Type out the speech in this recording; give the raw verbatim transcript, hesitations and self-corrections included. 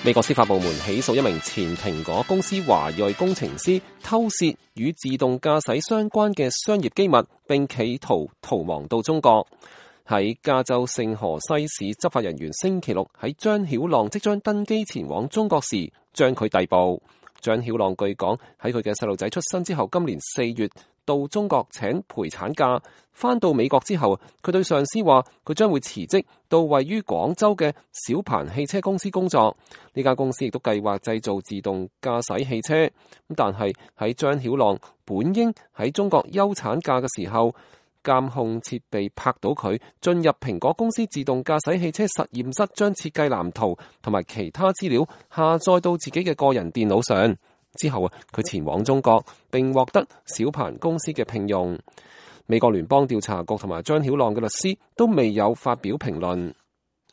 美國司法部門起訴一名前蘋果公司華裔工程師偷竊與自動駕駛相關嘅商業機密，並企圖逃亡到中國。喺加州聖荷西市，執法人員星期六喺張曉浪即將登機前往中國時，將佢逮捕。張曉浪據講喺佢嘅細路仔出生之後，今年四月到中國請陪產假，返到美國之後，佢對上司話佢將會辭職到位於廣州嘅小鵬汽車公司工作。呢間公司亦都計劃製造自動駕駛汽車。咁但係喺張曉浪本應喺中國休產假嘅時候，監控設備拍到佢進入蘋果公司自動駕駛汽車實驗室，將設計藍圖同埋其他資料下載到自己嘅個人電腦上。之後啊，佢前往中國，並獲得小鵬公司嘅聘用。美國聯邦調查局同埋張曉浪嘅律師都未有發表評論。